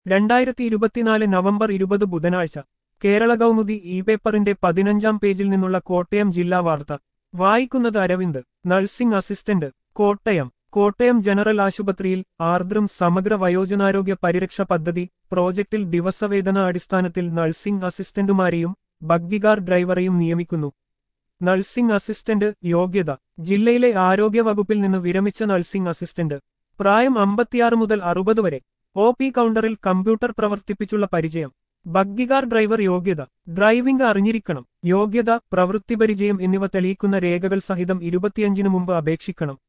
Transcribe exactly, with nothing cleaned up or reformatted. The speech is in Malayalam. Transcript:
രണ്ടായിരത്തി ഇരുപത്തിനാല് നവംബർ ഇരുപത് ബുധനാഴ്ച കേരള കൗമുദി ഇ പേപ്പറിന്റെ പതിനഞ്ചാം പേജിൽ നിന്നുള്ള കോട്ടയം ജില്ലാ വാർത്ത വായിക്കുന്നത് Aravind. Nursing assistant Kottayam. Kottayam general ആശുപത്രിയിൽ ആർദ്രം സമഗ്ര വയോജനാരോഗ്യ പരിരക്ഷ പദ്ധതി പ്രോജക്റ്റിൽ ദിവസവേതന അടിസ്ഥാനത്തിൽ നഴ്സിംഗ് അസിസ്റ്റന്റുമാരെയും ബഗ്ഗികാർ ഡ്രൈവറെയും നിയമിക്കുന്നു. നഴ്സിംഗ് അസിസ്റ്റന്റ് യോഗ്യത. ജില്ലയിലെ ആരോഗ്യ വകുപ്പിൽ നിന്ന് വിരമിച്ച നഴ്സിംഗ് അസിസ്റ്റന്റ്. പ്രായം അമ്പത്തിയാറ് മുതൽ അറുപത് വരെ. ഒ പി കൗണ്ടറിൽ കമ്പ്യൂട്ടർ പ്രവർത്തിപ്പിച്ചുള്ള പരിചയം. ബഗ്ഗികാർ ഡ്രൈവർ യോഗ്യത. ഡ്രൈവിംഗ് അറിഞ്ഞിരിക്കണം. യോഗ്യത, പ്രവൃത്തിപരിചയം എന്നിവ തെളിയിക്കുന്ന രേഖകൾ സഹിതം ഇരുപത്തിയഞ്ചിനു മുമ്പ് അപേക്ഷിക്കണം.